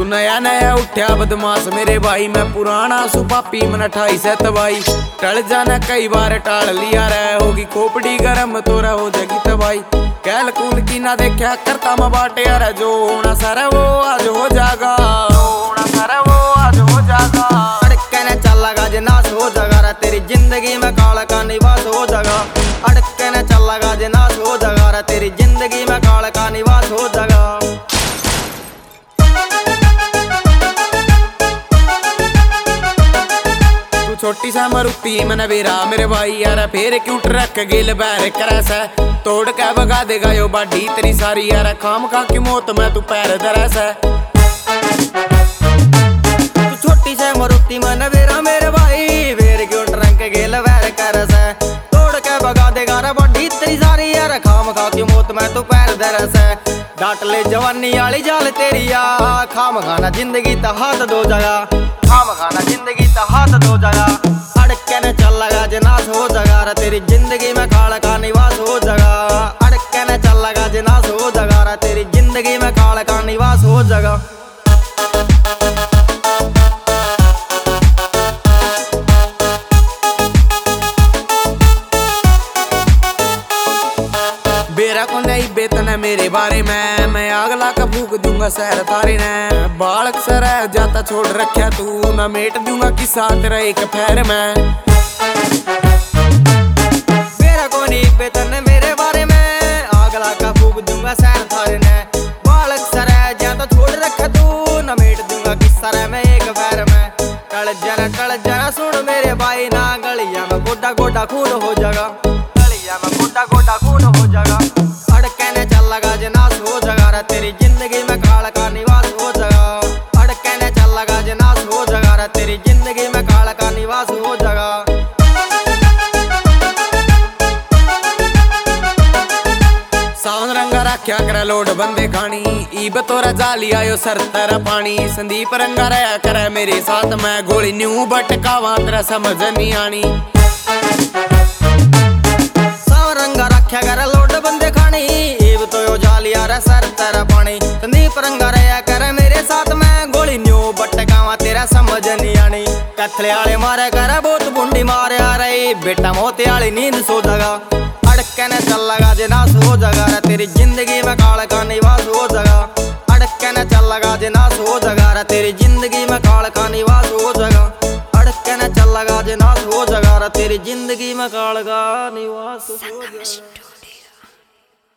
नया नया उठ्या बदमाश मेरे भाई, मैं पुराना सु पापी मन 28 है तबाई। टल जाना कई बार टाल लिया रे, होगी खोपड़ी गरम तोरा हो जाएगी तबाई। कैल कूल की ना देखा करता मैं बाटे यार, जो होना सारा वो आज हो जाएगा, जो होना सारा वो आज हो जाएगा। अड़के ने चल लगा जनास हो जाएगा, तेरी जिंदगी में काला का निवास हो जाएगा। अड़के ने चल लगा जनास हो जाएगा, तेरी जिंदगी में काला का निवास हो जाएगा। छोटी सा मारुति मन बेरा मेरे भाई यार, फिर क्यों ट्रक गिल बैर करस है, तोड़ के भगा देगा यो बाडी तेरी सारी यार। खाम खा की मौत में तू पैर धरस है। तू छोटी सा मारुति मन बेरा मेरे भाई, फिर क्यों ट्रक गिल बैर करस है, तोड़ के भगा देगा रे बाडी तेरी सारी यार। खाम खा की मौत में तू पैर धरस है। डांट ले जवानी वाली जाल तेरी या, खाम खाना जिंदगी तो हाथ दो जगह, खाम खाना जिंदगी तो हाथ दो जगह। अड़के ने चल लगा जनास हो जगा, तेरी जिंदगी में काला का निवास हो जगा। अड़के ने चल लगा जनास हो जगा, तेरी जिंदगी में काला का निवास हो जगा। बेरा को नहीं बेतन है मेरे बारे में, मैं आग ला कर फूक दूंगा शहर तारे ने। बालक सर जाता छोड़ रखा तू, मैं मेट दूंगा किसा तेरा एक पैर में। बेरा को नहीं बेतन है मेरे बारे में, आग ला कर फूक दूंगा शहर तारे ने। बालक सर जाता छोड़ रखा तू, न मेट दूंगा किसा रे मैं एक पैर में। टल जना सुन मेरे भाई ना, गलिया में गोडा गोडा खून हो जाएगा, गलिया में गोडा गोडा खून हो जाएगा। अड़के ने चल लगा जनास हो जगा, तेरी जिंदगी में काला का निवास हो जगा। अड़के ने चल लगा जनास हो जगा, तेरी जिंदगी में काला का निवास हो जगा। सावन रंगा रख्या करे लोड बंदे खानी, ईब तोरा जाली आयो सर तेरा पानी। संदीप रंगा रहा करे मेरे साथ में, गोली न्यू बटकावा तेरा समझ नहीं आनी। रंगा रख्या कर लोड बंदे खानी, ईब तो यो जालिया रे सर तेरा पानी। संदीप रंगा रहा कर मेरे साथ में, गोली न्यू बटकावा तेरा समझ नहीं आनी। कथले आले मारे कर बहुत बुंडी मारे आ रही, बेटा मोते आली नींद सो जगा। अड़के ने चल लगा जनास हो जगा, तेरी जिंदगी में काला का निवास हो जगा। अड़के ने चल लगा जनास हो जगा, तेरी जिंदगी में काला का निवास हो जगा। अड़के ने चल लगा जनास हो जगा, तेरी जिंदगी में काला का निवास हो जगा।